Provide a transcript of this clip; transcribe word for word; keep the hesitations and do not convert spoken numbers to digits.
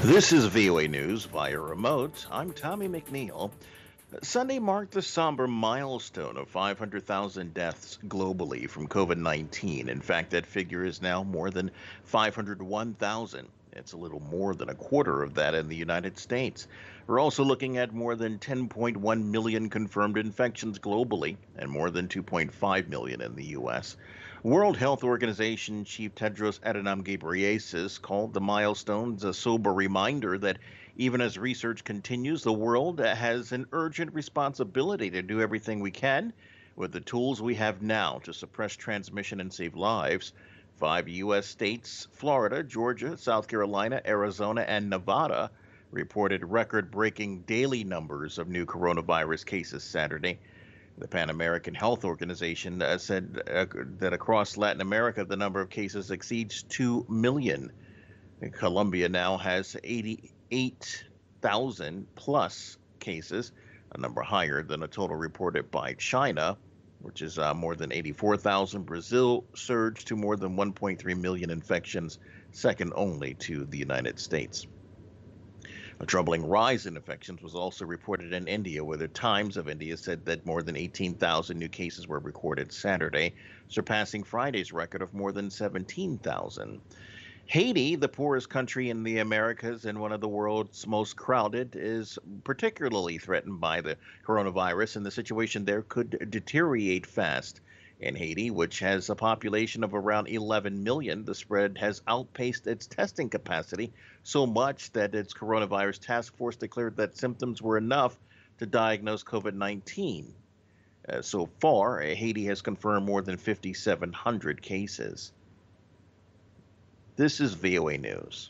This is V O A News via remote. I'm Tommy McNeil. Sunday marked the somber milestone of five hundred thousand deaths globally from COVID nineteen. In fact, that figure is now more than five hundred one thousand. It's a little more than a quarter of that in the United States. We're also looking at more than ten point one million confirmed infections globally and more than two point five million in the U S. World Health Organization Chief Tedros Adhanom Ghebreyesus called the milestones a sober reminder that even as research continues, the world has an urgent responsibility to do everything we can with the tools we have now to suppress transmission and save lives. Five U S states, Florida, Georgia, South Carolina, Arizona, and Nevada, reported record breaking daily numbers of new coronavirus cases Saturday. The Pan American Health Organization uh, said uh, that across Latin America, the number of cases exceeds two million. Colombia now has eighty-eight thousand plus cases, a number higher than a total reported by China, which is uh, more than eighty-four thousand. Brazil surged to more than one point three million infections, second only to the United States. A troubling rise in infections was also reported in India, where the Times of India said that more than eighteen thousand new cases were recorded Saturday, surpassing Friday's record of more than seventeen thousand. Haiti, the poorest country in the Americas and one of the world's most crowded, is particularly threatened by the coronavirus, and the situation there could deteriorate fast. In Haiti, which has a population of around eleven million, the spread has outpaced its testing capacity so much that its coronavirus task force declared that symptoms were enough to diagnose COVID nineteen. Uh, so far, Haiti has confirmed more than five thousand seven hundred cases. This is V O A News.